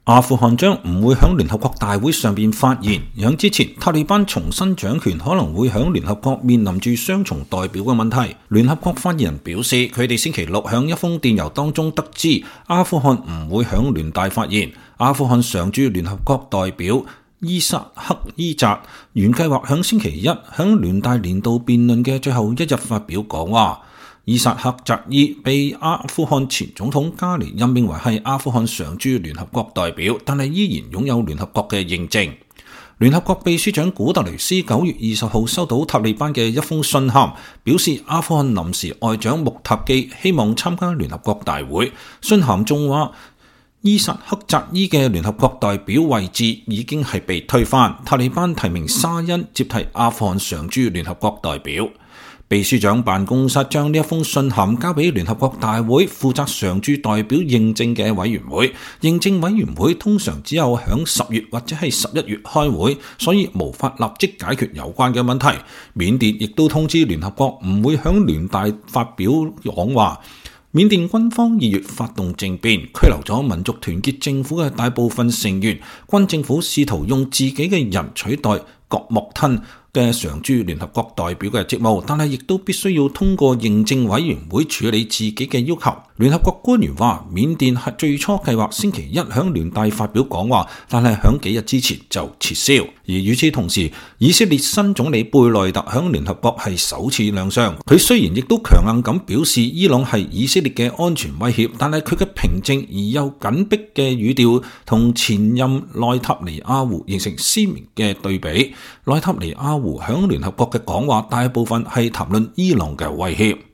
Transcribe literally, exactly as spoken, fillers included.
阿富汗將唔會響聯合國大會上邊發言。響之前，塔利班重新掌權可能會響聯合國面臨住雙重代表嘅問題。聯合國發言人表示，佢哋星期六響一封電郵當中得知，阿富汗唔會響聯大發言。阿富汗常駐聯合國代表伊薩克伊扎原計劃響星期一響聯大年度辯論嘅最後一日發表講話。伊薩克扎伊被阿富汗前總統加尼任命為係阿富汗常駐聯合國代表，但係依然擁有聯合國嘅認證。聯合國秘書長古特雷斯九月二十號收到塔利班嘅一封信函，表示阿富汗臨時外長穆塔基希望參加聯合國大會。信函仲話，伊薩克扎伊嘅聯合國代表位置已經係被推翻，塔利班提名沙欣接替阿富汗常駐聯合國代表。秘書長辦公室將呢一封信函交俾聯合國大會負責常駐代表認證嘅委員會。認證委員會通常只有響十月或者係十一月開會，所以無法立即解決有關嘅問題。緬甸亦都通知聯合國唔會響聯大發表講話。緬甸軍方二月發動政變，拘留咗民族團結政府嘅大部分成員。軍政府試圖用自己嘅人取代郭莫吞嘅常駐聯合國代表嘅職務，但係亦都必須要通過認證委員會處理自己嘅要求。聯合國官員話，緬甸係最初計劃星期一響聯大發表講話，但係響幾日之前就撤銷。而與此同時，以色列新總理貝內特響聯合國係首次亮相。佢雖然亦都強硬咁表示伊朗係以色列嘅安全威脅，但係佢嘅平靜而又緊迫嘅語調同前任內塔尼亞胡形成鮮明嘅對比。內塔尼亞胡響聯合國嘅講話大部分係談論伊朗嘅威脅。